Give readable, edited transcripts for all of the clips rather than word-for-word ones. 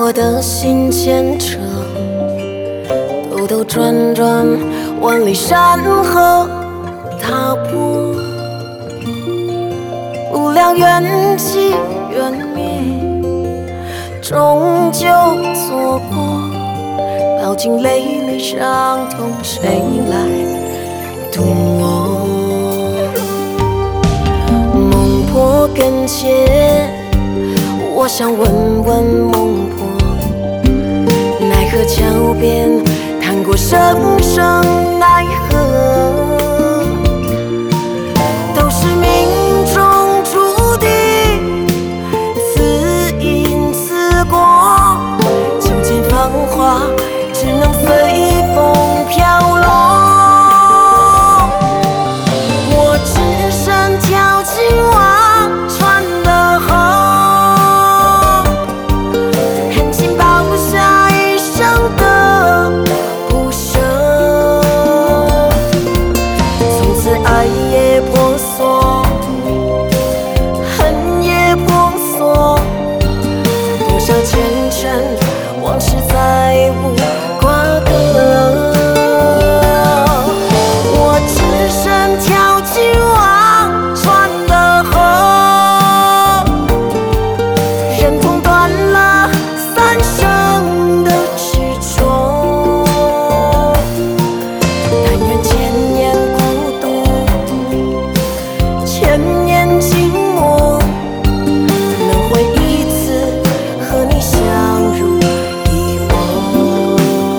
我的心牵扯，兜兜转转，万里山河踏破，无量缘起缘灭，终究错过。饱经泪泪伤痛，谁来渡我？梦破跟前，我想问问孟婆，奈何桥边谈过生生奈何，都是命中注定，此因此果。秋千芳华，只能随风飘落。我只身跳进忘川的河，狠心报下一生的不舍。从此爱也婆娑，恨也婆娑，多少前尘往事再无瓜葛。我只身跳进忘川的河，忍痛断了三生的执着。但愿千年孤独，千年寂寞，能回一次和你相濡以沫。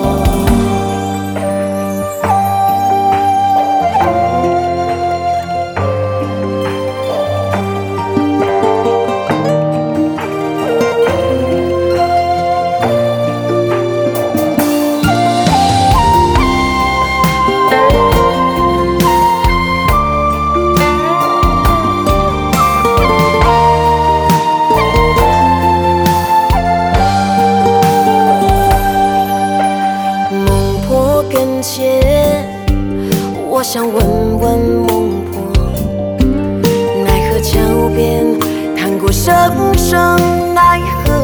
梦破跟前，我想问问孟婆，奈何桥边谈过生生奈何，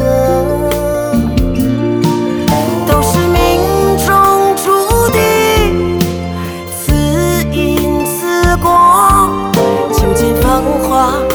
都是命中注定，此因此果。秋千芳华，